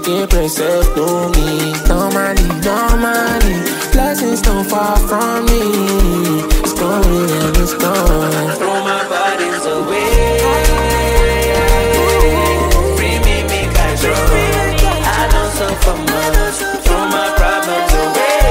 que presento me. Normally, blessings don't fall from me. It's going and it's gone. Throw my burdens away. Free me, make I draw. I don't suffer much. Throw my problems away.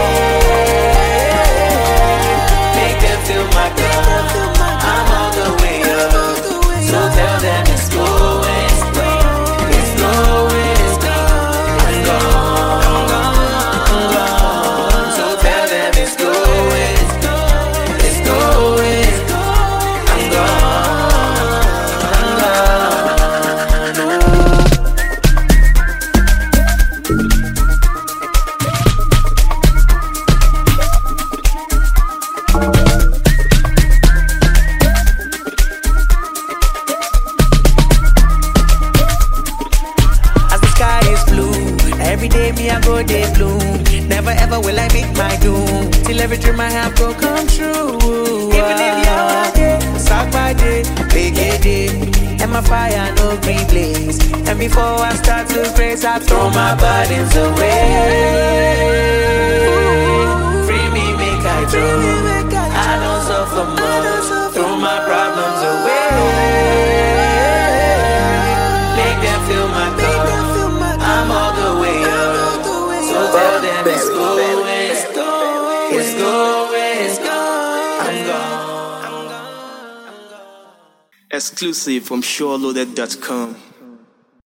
Make them feel my cup. I'm all the way up. So tell them it's going, it's going, it's going, it's going. I'm gone, I'm gone, I'm gone. So tell them it's going, it's going, it's going, it's going. I'm gone, I'm gone. As the sky is blue, every day me I go day bloom. Never ever will I make my doom till every dream I have go come true. Even if you're day, start by day, big a day, and my fire no green blaze. And before I start to praise, I throw my burdens away. Free me, make I draw. I don't suffer much. Throw my problems away. Make them feel my cup. I'm all the way up. So tell them it's going, it's going, it's going, it's going. I'm gone. Exclusive from SureLoaded.com.